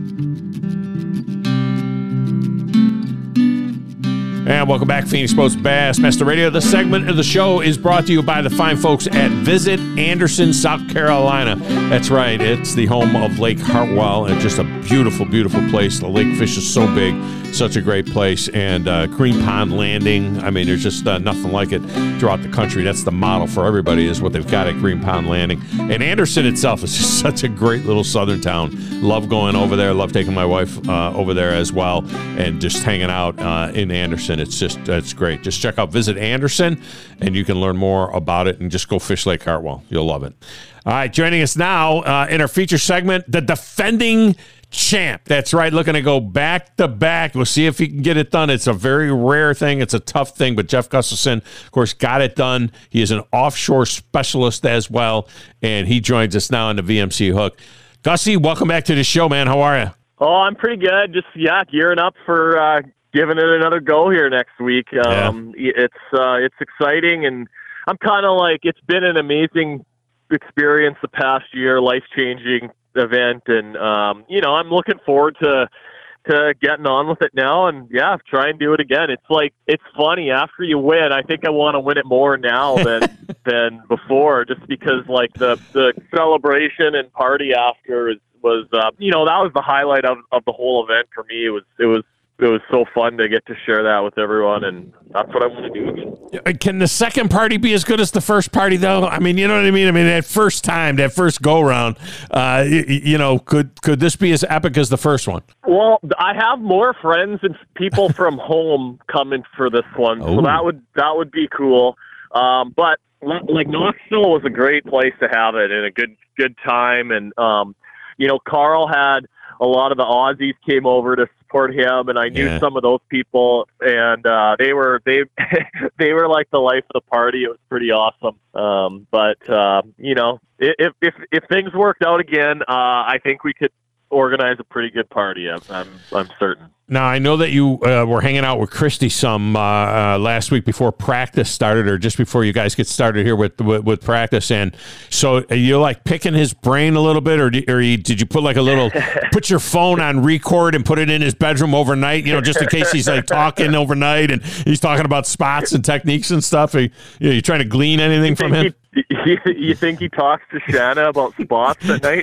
And welcome back, Phoenix Boats Bassmaster Radio. This segment of the show is brought to you by the fine folks at Visit Anderson, South Carolina. That's right, it's the home of Lake Hartwell, and just a beautiful, beautiful place. The lake fish is so big, such a great place. And uh, Green Pond Landing, I mean, there's just uh, nothing like it throughout the country. That's the model for everybody, is what they've got at Green Pond Landing. And Anderson itself is just such a great little southern town. Love going over there, love taking my wife uh, over there as well, and just hanging out uh, in Anderson. It's just, it's great. Just check out Visit Anderson, and you can learn more about it, and just go fish Lake Hartwell. You'll love it. All right, joining us now uh, in our feature segment, the defending champ. That's right, looking to go back to back. We'll see if he can get it done. It's a very rare thing. It's a tough thing, but Jeff Gustafson, of course, got it done. He is an offshore specialist as well, and he joins us now on the V M C Hook. Gussie, welcome back to the show, man. How are you? Oh, I'm pretty good. Just, yeah, gearing up for uh, giving it another go here next week. Um, yeah. It's uh, it's exciting, and I'm kind of like, it's been an amazing experience the past year, life-changing event, and um, you know, I'm looking forward to to getting on with it now, and yeah, try and do it again. It's like, it's funny, after you win, I think I want to win it more now than than before, just because like the the celebration and party after is, was uh, you know, that was the highlight of, of the whole event for me. It was it was it was so fun to get to share that with everyone, and that's what I want to do again. Can the second party be as good as the first party, though? I mean, you know what I mean? I mean, that first time, that first go-round, uh, you, you know, could could this be as epic as the first one? Well, I have more friends and people from home coming for this one, oh. so that would that would be cool. Um, but, like, Knoxville was a great place to have it, and a good, good time, and, um, you know, Carl had a lot of the Aussies came over to support him, and I knew yeah. some of those people, and uh, they were they they were like the life of the party. It was pretty awesome. Um, but uh, you know, if if if things worked out again, uh, I think we could organize a pretty good party. I'm I'm, I'm certain. Now, I know that you uh, were hanging out with Christy some uh, uh, last week before practice started, or just before you guys get started here with with, with practice. And so you're like picking his brain a little bit, or, do, or you, did you put like a little, put your phone on record and put it in his bedroom overnight, you know, just in case he's like talking overnight and he's talking about spots and techniques and stuff? Are you, you know, you trying to glean anything from him? You, you think he talks to Shanna about spots at night?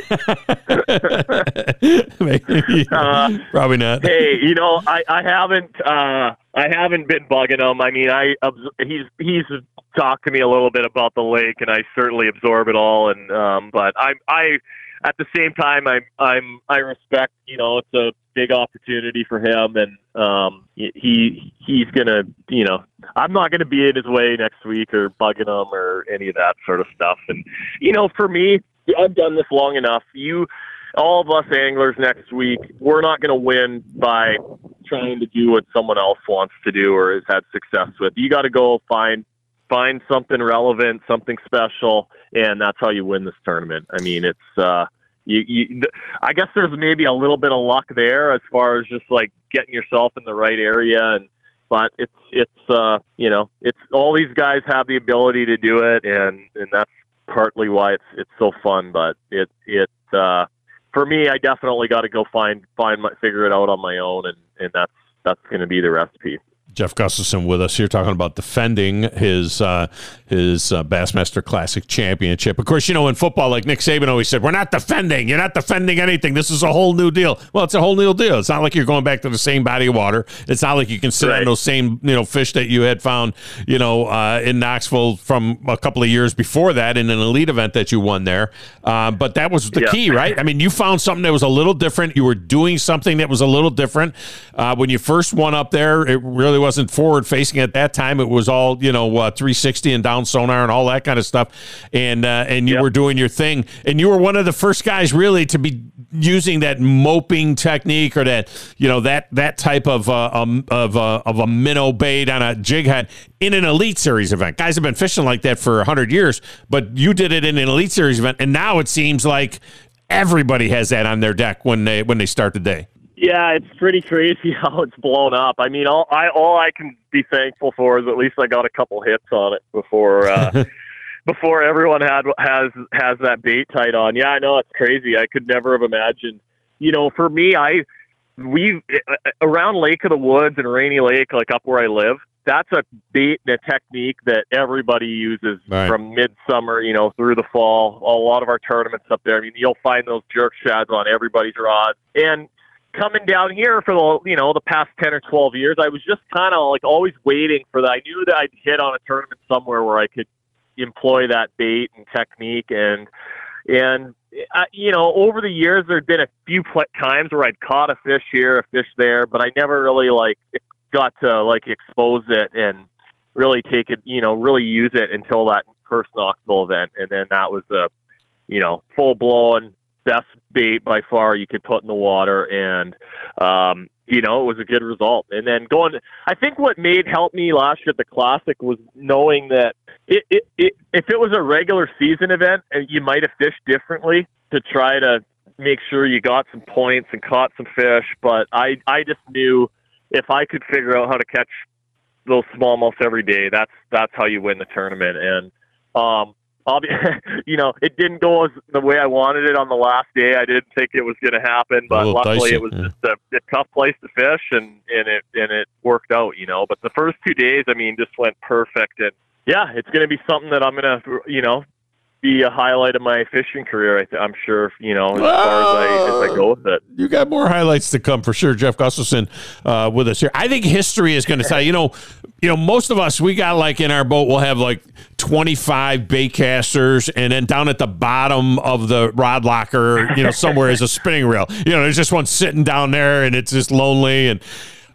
Maybe. Uh, Probably not. Hey, you know, I, I haven't uh, I haven't been bugging him. I mean, I he's he's talked to me a little bit about the lake, and I certainly absorb it all. And um, but I I at the same time I I'm I respect, you know, it's a big opportunity for him, and um, he he's gonna, you know, I'm not gonna be in his way next week or bugging him or any of that sort of stuff. And you know, for me, I've done this long enough. You, all of us anglers next week, we're not gonna win by trying to do what someone else wants to do or has had success with. You got to go find find something relevant, something special, and that's how you win this tournament. I mean, it's. Uh, You, you, I guess there's maybe a little bit of luck there as far as just like getting yourself in the right area, and but it's it's uh, you know, it's all these guys have the ability to do it, and, and that's partly why it's it's so fun. But it it uh, for me, I definitely got to go find find my, figure it out on my own, and, and that's that's going to be the recipe. Jeff Gustafson with us here talking about defending his uh, his uh, Bassmaster Classic Championship. Of course, you know, in football, like Nick Saban always said, we're not defending. You're not defending anything. This is a whole new deal. Well, it's a whole new deal. It's not like you're going back to the same body of water. It's not like you can sit right on those same, you know, fish that you had found, you know, uh, in Knoxville from a couple of years before that in an elite event that you won there. Uh, but that was the yeah. key, right? I mean, you found something that was a little different. You were doing something that was a little different. Uh, when you first won up there, it really wasn't forward facing at that time. It was all, you know, uh, three sixty and down sonar and all that kind of stuff. And, uh, and you yep. were doing your thing, and you were one of the first guys really to be using that moping technique, or that, you know, that, that type of, uh, um, of, uh, of a minnow bait on a jig head in an Elite Series event. Guys have been fishing like that for a hundred years, but you did it in an Elite Series event. And now it seems like everybody has that on their deck when they, when they start the day. Yeah, it's pretty crazy how it's blown up. I mean, all I all I can be thankful for is at least I got a couple hits on it before uh, before everyone had has has that bait tied on. Yeah, I know, it's crazy. I could never have imagined. You know, for me, I we around Lake of the Woods and Rainy Lake, like up where I live, that's a bait and a technique that everybody uses right. from midsummer, you know, through the fall. A lot of our tournaments up there. I mean, you'll find those jerk shads on everybody's rods. And coming down here for the, you know, the past ten or twelve years, I was just kind of like always waiting for that. I knew that I'd hit on a tournament somewhere where I could employ that bait and technique. And, and, uh, you know, over the years, there'd been a few pl- times where I'd caught a fish here, a fish there, but I never really like got to like expose it and really take it, you know, really use it until that first Knoxville event. And then that was the, you know, full blown best bait by far you could put in the water, and um you know, it was a good result. And then going, I think what made help me last year at the Classic was knowing that it, it, it if it was a regular season event, you might have fished differently to try to make sure you got some points and caught some fish. But I I just knew if I could figure out how to catch those smallmouths every day, that's that's how you win the tournament. And um I'll be, you know, it didn't go as the way I wanted it on the last day. I didn't think it was going to happen, but luckily dicey. It was yeah. just a, a tough place to fish, and, and it and it worked out, you know. But the first two days, I mean, just went perfect, and yeah, it's going to be something that I'm going to, you know, be a highlight of my fishing career. I th- I'm sure, you know, as Whoa. far as I, as I go with it. You got more highlights to come for sure. Jeff Gustafson uh, with us here. I think history is going to tell you know, you know, most of us, we got like in our boat, we'll have like twenty-five bait casters, and then down at the bottom of the rod locker, you know, somewhere is a spinning reel. You know, there's just one sitting down there, and it's just lonely. And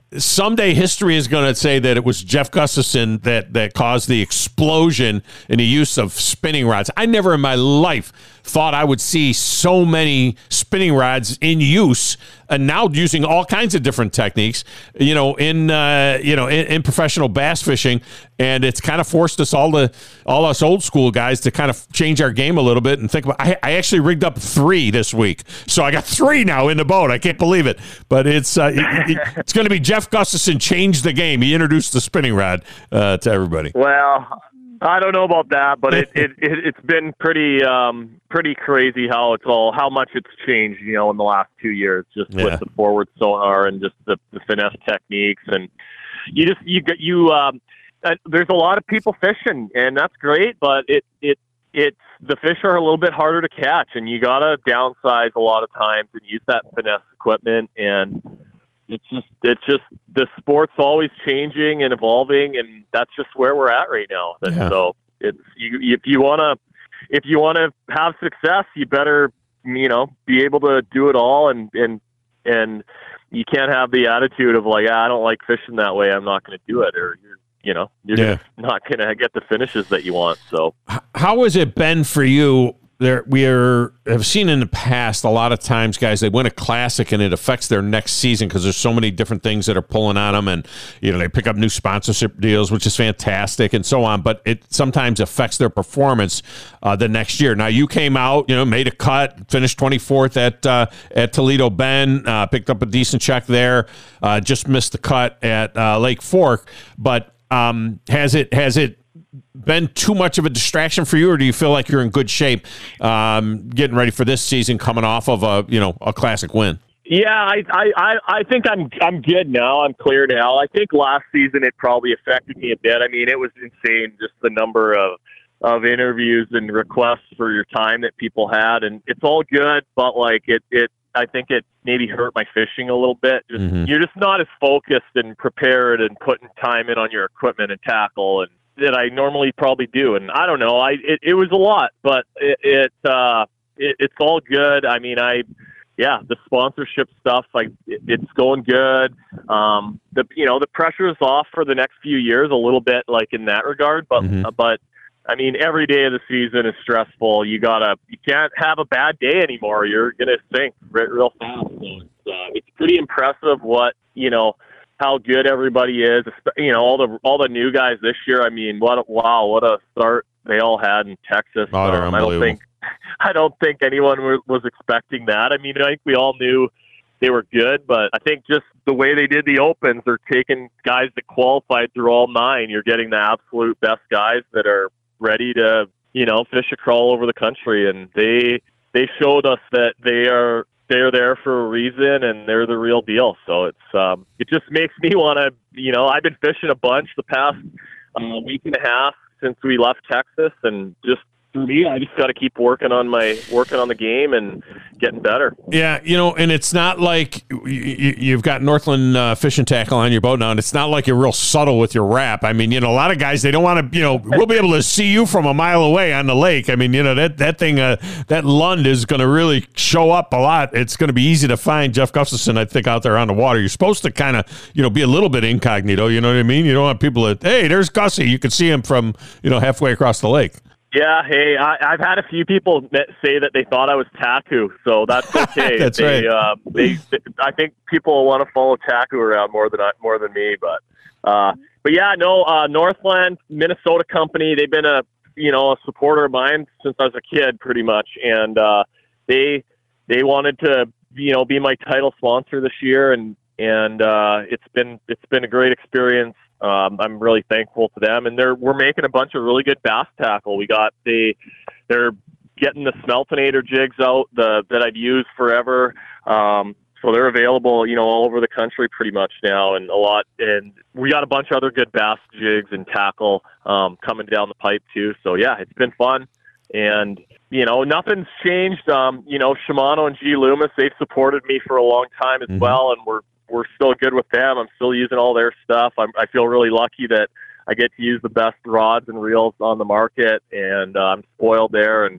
someday history is going to say that it was Jeff Gustafson that, that caused the explosion in the use of spinning rods. I never in my life thought I would see so many spinning rods in use, and now using all kinds of different techniques, you know, in uh, you know in, in professional bass fishing, and it's kind of forced us all to all us old school guys to kind of change our game a little bit and think about. I, I actually rigged up three this week, so I got three now in the boat. I can't believe it, but it's uh, it, it, it's going to be Jeff Gustafson changed the game. He introduced the spinning rod uh, to everybody. Well, I don't know about that, but it, it, it it's been pretty um, pretty crazy how it's all how much it's changed, you know, in the last two years, just yeah. with the forward sonar and just the, the finesse techniques, and you just you get you um, uh, there's a lot of people fishing, and that's great, but it it it's the fish are a little bit harder to catch, and you gotta downsize a lot of times and use that finesse equipment, and it's just it's just the sport's always changing and evolving, and that's just where we're at right now. And yeah. so it's you if you wanna if you wanna have success, you better you know be able to do it all, and and and you can't have the attitude of like ah, I don't like fishing that way, I'm not going to do it, or you're you know you're yeah. just not going to get the finishes that you want. So how has it been for you? There, we are have seen in the past a lot of times, guys, they win a classic and it affects their next season because there's so many different things that are pulling on them, and you know they pick up new sponsorship deals, which is fantastic, and so on. But it sometimes affects their performance uh, the next year. Now you came out, you know, made a cut, finished twenty-fourth at uh, at Toledo Bend, uh, picked up a decent check there, uh, just missed the cut at uh, Lake Fork. But um, has it has it been too much of a distraction for you, or do you feel like you're in good shape um, getting ready for this season, coming off of a you know a classic win? Yeah, I, I, I think I'm I'm good now. I'm clear now. I think last season it probably affected me a bit. I mean, it was insane, just the number of of interviews and requests for your time that people had, and it's all good, but like it it I think it maybe hurt my fishing a little bit. Just, mm-hmm. You're just not as focused and prepared and putting time in on your equipment and tackle and that I normally probably do. And I don't know, I, it, it was a lot, but it, it, uh, it, it's all good. I mean, I, yeah, the sponsorship stuff, like it, it's going good. Um, the, you know, the pressure is off for the next few years a little bit, like in that regard, but, mm-hmm. uh, but I mean, every day of the season is stressful. You gotta, you can't have a bad day anymore. You're going to sink real fast. So it's, uh, it's pretty impressive what, you know, how good everybody is, you know, all the all the new guys this year. I mean, what a, wow, what a start they all had in Texas. Oh, they're um, I don't think I don't think anyone was, was expecting that. I mean, I think we all knew they were good, but I think just the way they did the opens, they're taking guys that qualified through all nine. You're getting the absolute best guys that are ready to, you know, fish a crawl over the country, and they they showed us that they are. They're there for a reason, and they're the real deal. So it's um, it just makes me want to, you know, I've been fishing a bunch the past uh, week and a half since we left Texas, and just for me, I just got to keep working on my working on the game and getting better. Yeah, you know, and it's not like you, you've got Northland uh, fishing tackle on your boat now, and it's not like you're real subtle with your wrap. I mean, you know, a lot of guys, they don't want to, you know, we'll be able to see you from a mile away on the lake. I mean, you know, that that thing, uh, that Lund is going to really show up a lot. It's going to be easy to find Jeff Gustafson, I think, out there on the water. You're supposed to kind of, you know, be a little bit incognito. You know what I mean? You don't want people that, hey, there's Gussie. You can see him from, you know, halfway across the lake. Yeah, hey, I, I've had a few people say that they thought I was Taku, so that's okay. That's they, right. Uh, they, they, I think people want to follow Taku around more than I, more than me, but uh, but yeah, no, uh, Northland Minnesota company. They've been a you know a supporter of mine since I was a kid, pretty much, and uh, they they wanted to you know be my title sponsor this year, and and uh, it's been it's been a great experience. Um, I'm really thankful to them, and they're we're making a bunch of really good bass tackle. We got the they're getting the Smeltonator jigs out the that I've used forever, um, so they're available, you know, all over the country pretty much now, and a lot. And we got a bunch of other good bass jigs and tackle um, coming down the pipe too. So yeah, it's been fun, and you know, nothing's changed. Um, you know, Shimano and G Loomis, they've supported me for a long time as mm-hmm. well, and we're. We're still good with them. I'm still using all their stuff. I'm, I feel really lucky that I get to use the best rods and reels on the market, and uh, I'm spoiled there. And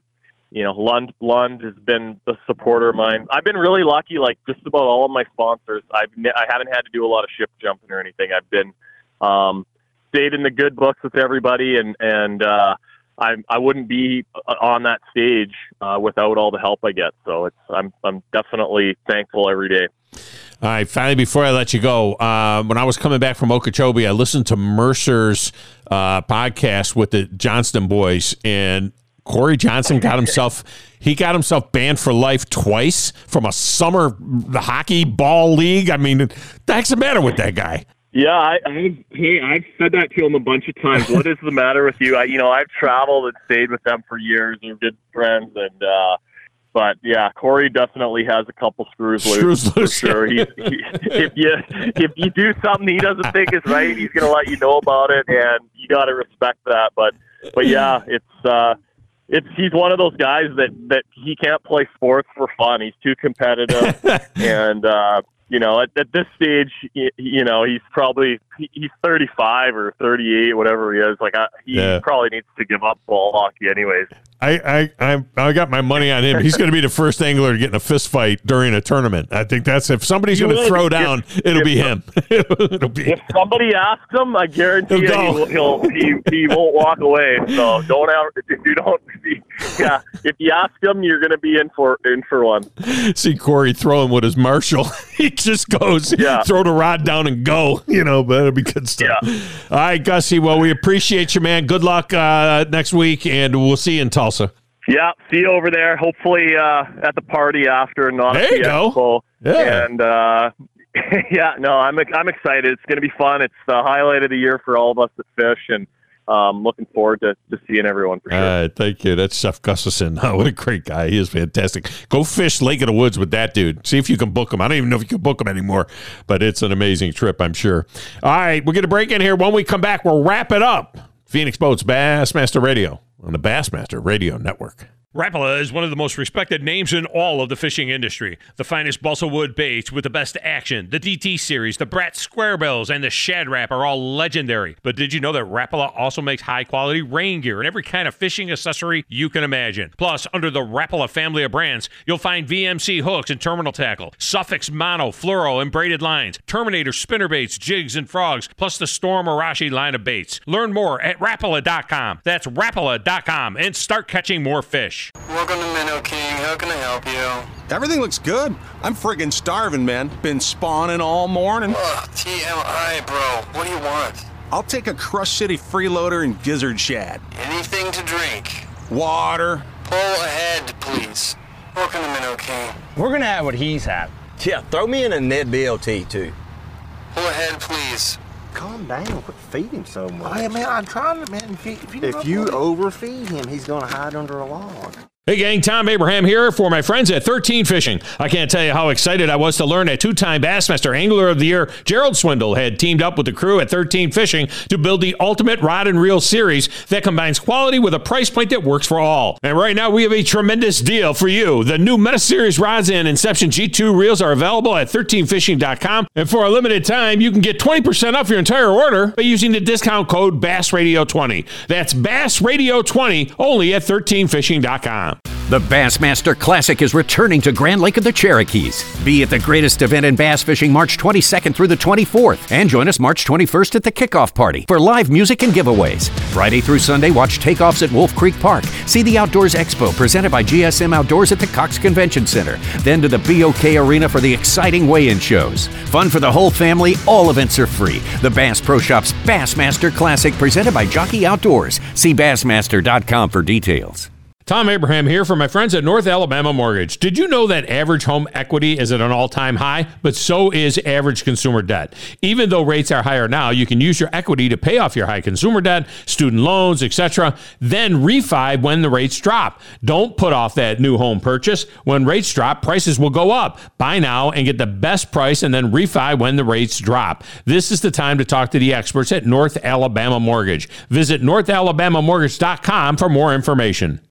you know, Lund Lund has been a supporter of mine. I've been really lucky. Like just about all of my sponsors, I've I haven't had to do a lot of ship jumping or anything. I've been um, stayed in the good books with everybody, and and uh, I I wouldn't be on that stage uh, without all the help I get. So it's I'm I'm definitely thankful every day. All right, finally, before I let you go, uh, when I was coming back from Okeechobee, I listened to Mercer's uh, podcast with the Johnston boys, and Corey Johnson got himself he got himself banned for life twice from a summer hockey ball league. I mean, what the heck's the matter with that guy? Yeah, I, I hey, I've said that to him a bunch of times. What is the matter with you? I, you know, I've traveled and stayed with them for years. We're good friends, and uh, but yeah, Corey definitely has a couple screws loose. Screws loose. For sure. He, he, if you if you do something he doesn't think is right, he's going to let you know about it, and you got to respect that. But but yeah, it's uh, it's he's one of those guys that that he can't play sports for fun. He's too competitive, and uh, you know, at, at this stage, you, you know, he's probably he's thirty-five or thirty-eight, whatever he is. Like I, he Yeah. probably needs to give up ball hockey, anyways. I, I, I, I got my money on him. He's going to be the first angler to get in a fist fight during a tournament. I think that's if somebody's going to throw down, it'll if, be him. it'll be. If somebody asks him, I guarantee He'll you he'll, he'll he, he won't walk away. So don't ever, if you don't, yeah. If you ask him, you're going to be in for in for one. See Corey throw him with his Marshall. He just goes, Yeah. throw the rod down and go. You know, but it'll be good stuff. Yeah. All right, Gussie. Well, we appreciate you, man. Good luck uh, next week, and we'll see you in Tulsa. Yeah, see you over there. Hopefully uh, at the party after, not There at the you go. expo. Yeah. And uh, yeah, no, I'm I'm excited. It's going to be fun. It's the highlight of the year for all of us that fish, and um, looking forward to, to seeing everyone for sure. All right, thank you. That's Chef Gustafson. Oh, what a great guy. He is fantastic. Go fish Lake of the Woods with that dude. See if you can book him. I don't even know if you can book him anymore, but it's an amazing trip, I'm sure. All right, we're going to break in here. When we come back, we'll wrap it up. Phoenix Boats Bassmaster Radio on the Bassmaster Radio Network. Rapala is one of the most respected names in all of the fishing industry. The finest balsa wood baits with the best action, the D T series, the Brat Squarebills, and the Shad Rap are all legendary. But did you know that Rapala also makes high-quality rain gear and every kind of fishing accessory you can imagine? Plus, under the Rapala family of brands, you'll find V M C hooks and terminal tackle, Suffix mono, fluoro, and braided lines, Terminator spinner baits, jigs, and frogs, plus the Storm Arashi line of baits. Learn more at Rapala dot com. That's Rapala dot com, and start catching more fish. Welcome to Minnow King. How can I help you? Everything looks good. I'm friggin' starving, man. Been spawning all morning. Ugh, T M I, bro. What do you want? I'll take a Crush City freeloader and gizzard shad. Anything to drink. Water. Pull ahead, please. Welcome to Minnow King. We're going to have what he's having. Yeah, throw me in a Ned B L T, too. Pull ahead, please. Calm down. Quit feeding him so much. Hey, man, I'm trying to, man. If you, if you, If you overfeed him, he's going to hide under a log. Hey gang, Tom Abraham here for my friends at thirteen Fishing. I can't tell you how excited I was to learn that two-time Bassmaster Angler of the Year Gerald Swindle had teamed up with the crew at thirteen Fishing to build the ultimate rod and reel series that combines quality with a price point that works for all. And right now we have a tremendous deal for you. The new Meta Series rods and Inception G two reels are available at thirteen fishing dot com, and for a limited time you can get twenty percent off your entire order by using the discount code Bass Radio twenty. That's Bass Radio twenty only at thirteen fishing dot com. The Bassmaster Classic is returning to Grand Lake of the Cherokees. Be at the greatest event in bass fishing March twenty-second through the twenty-fourth. And join us March twenty-first at the kickoff party for live music and giveaways. Friday through Sunday, watch takeoffs at Wolf Creek Park. See the Outdoors Expo presented by G S M Outdoors at the Cox Convention Center. Then to the B O K Arena for the exciting weigh-in shows. Fun for the whole family. All events are free. The Bass Pro Shops Bassmaster Classic presented by Jockey Outdoors. See Bassmaster dot com for details. Tom Abraham here for my friends at North Alabama Mortgage. Did you know that average home equity is at an all-time high? But so is average consumer debt. Even though rates are higher now, you can use your equity to pay off your high consumer debt, student loans, et cetera, then refi when the rates drop. Don't put off that new home purchase. When rates drop, prices will go up. Buy now and get the best price and then refi when the rates drop. This is the time to talk to the experts at North Alabama Mortgage. Visit north alabama mortgage dot com for more information.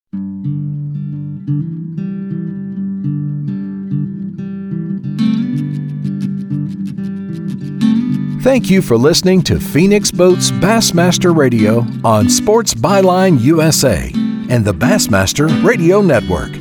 Thank you for listening to Phoenix Boats Bassmaster Radio on Sports Byline U S A and the Bassmaster Radio Network.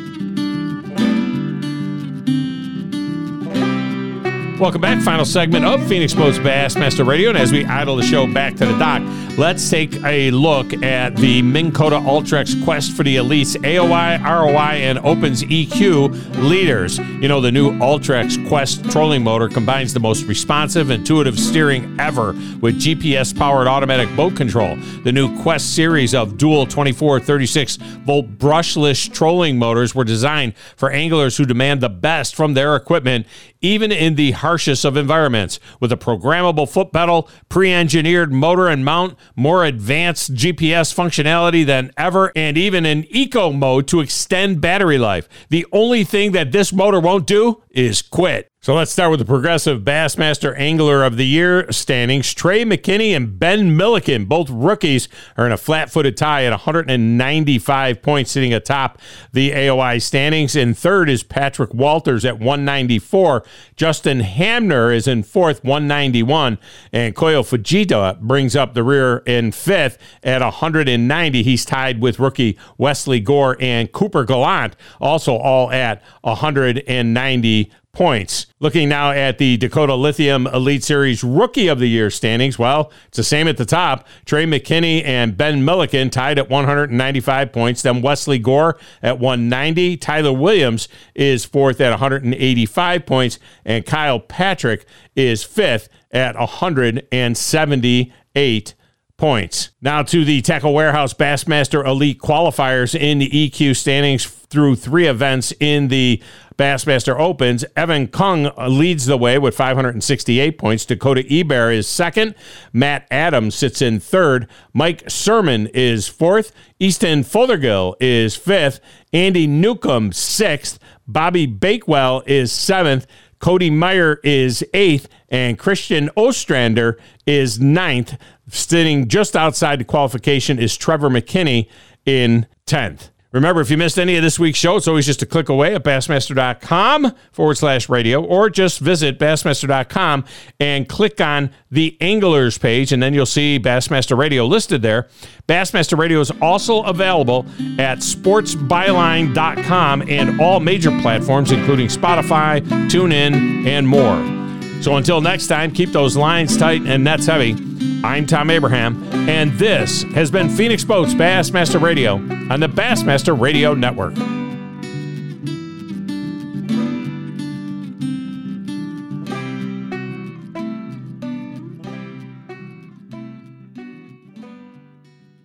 Welcome back. Final segment of Phoenix Boats Bassmaster Radio. And as we idle the show back to the dock, let's take a look at the Minn Kota Ultrex Quest for the Elites A O I, R O I, and Opens E Q leaders. You know, the new Ultrex Quest trolling motor combines the most responsive, intuitive steering ever with G P S-powered automatic boat control. The new Quest series of dual twenty-four thirty-six volt brushless trolling motors were designed for anglers who demand the best from their equipment, even in the harshest of environments. With a programmable foot pedal, pre-engineered motor and mount, more advanced G P S functionality than ever, and even an eco mode to extend battery life. The only thing that this motor won't do is quit. So let's start with the Progressive Bassmaster Angler of the Year standings. Trey McKinney and Ben Milliken, both rookies, are in a flat-footed tie at one hundred ninety-five points, sitting atop the A O I standings. In third is Patrick Walters at one ninety-four. Justin Hamner is in fourth, one ninety-one. And Koyo Fujita brings up the rear in fifth at one hundred ninety. He's tied with rookie Wesley Gore and Cooper Gallant, also all at one hundred ninety points. Looking now at the Dakota Lithium Elite Series Rookie of the Year standings, well, it's the same at the top. Trey McKinney and Ben Milliken tied at one hundred ninety-five points. Then Wesley Gore at one ninety. Tyler Williams is fourth at one hundred eighty-five points. And Kyle Patrick is fifth at one hundred seventy-eight points. Now to the Tackle Warehouse Bassmaster Elite qualifiers in the E Q standings through three events in the Bassmaster Opens. Evan Kung leads the way with five hundred sixty-eight points. Dakota Eber is second. Matt Adams sits in third. Mike Sermon is fourth. Easton Fothergill is fifth. Andy Newcomb sixth. Bobby Bakewell is seventh. Cody Meyer is eighth. And Christian Ostrander is ninth. Sitting just outside the qualification is Trevor McKinney in tenth. Remember, if you missed any of this week's show, it's always just a click away at Bassmaster.com forward slash radio, or just visit Bassmaster dot com and click on the Anglers page, and then you'll see Bassmaster Radio listed there. Bassmaster Radio is also available at sports byline dot com and all major platforms, including Spotify, TuneIn, and more. So until next time, keep those lines tight and nets heavy. I'm Tom Abraham, and this has been Phoenix Boats Bassmaster Radio on the Bassmaster Radio Network.